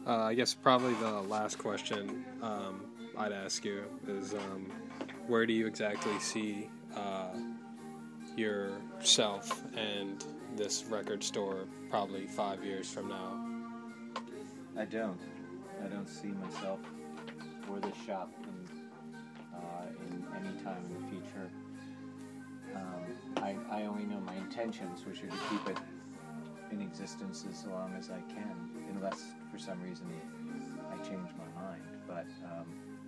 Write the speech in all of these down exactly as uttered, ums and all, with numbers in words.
Uh, I guess probably the last question um, I'd ask you is, um, where do you exactly see uh, yourself and this record store probably five years from now? I don't. I don't see myself or this shop in, uh, in any time in the future. Um, I, I only know my intentions, which are to keep it in existence as long as I can, unless for some reason I change my mind. But um,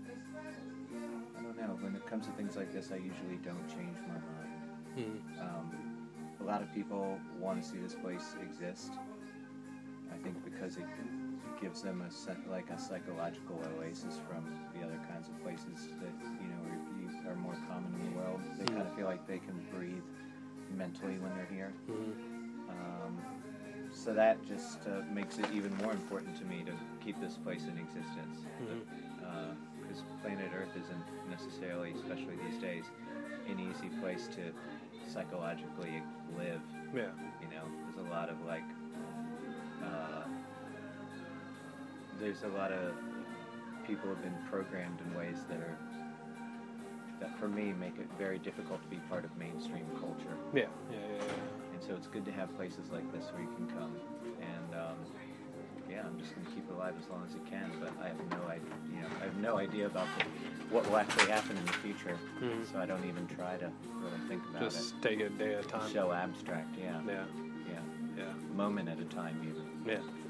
I don't know. When it comes to things like this, I usually don't change my mind. Mm. Um, a lot of people want to see this place exist. I think because it gives them a like a psychological oasis from the other kinds of places that you know are, are more common in the world. They mm. kind of feel like they can breathe mentally when they're here. Mm. Um, so that just uh, makes it even more important to me to keep this place in existence. Because mm. uh, planet Earth isn't necessarily, especially these days, an easy place to psychologically live. Yeah. You know, there's a lot of like. Uh, There's a lot of people who have been programmed in ways that are that for me make it very difficult to be part of mainstream culture. Yeah, yeah, yeah. yeah. And so it's good to have places like this where you can come. And um, yeah, I'm just going to keep it alive as long as it can. But I have no idea, you know, I have no idea about the, what will actually happen in the future. Mm-hmm. So I don't even try to really think about just it. Just take it a day at a time. It's so abstract. Yeah. Yeah. Yeah. Yeah. A moment at a time, even. Yeah.